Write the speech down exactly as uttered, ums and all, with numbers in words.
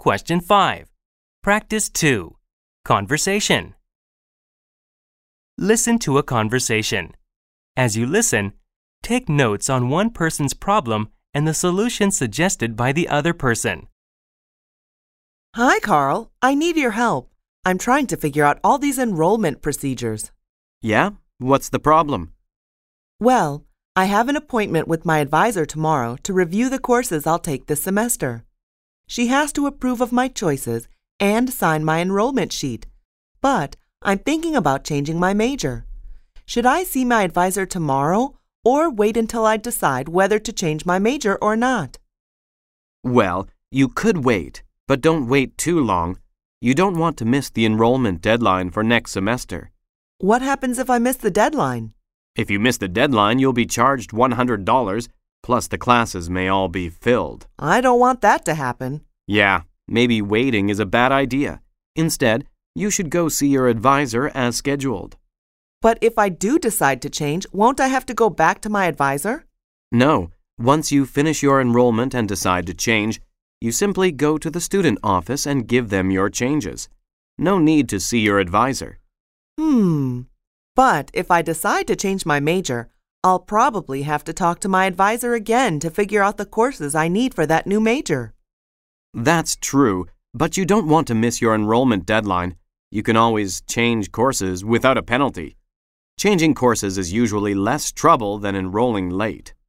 Question five. Practice two. Conversation. Listen to a conversation. As you listen, take notes on one person's problem and the solution suggested by the other person. Hi, Carl. I need your help. I'm trying to figure out all these enrollment procedures. Yeah? What's the problem? Well, I have an appointment with my advisor tomorrow to review the courses I'll take this semester. She has to approve of my choices and sign my enrollment sheet, but I'm thinking about changing my major. Should I see my advisor tomorrow or wait until I decide whether to change my major or not? Well, you could wait, but don't wait too long. You don't want to miss the enrollment deadline for next semester. What happens if I miss the deadline? If you miss the deadline, you'll be charged one hundred dollars, plus the classes may all be filled. I don't want that to happen. Yeah, maybe waiting is a bad idea. Instead, you should go see your advisor as scheduled. But if I do decide to change, won't I have to go back to my advisor? No, once you finish your enrollment and decide to change, you simply go to the student office and give them your changes. No need to see your advisor. Hmm. But if I decide to change my major, I'll probably have to talk to my advisor again to figure out the courses I need for that new major. That's true, but you don't want to miss your enrollment deadline. You can always change courses without a penalty. Changing courses is usually less trouble than enrolling late.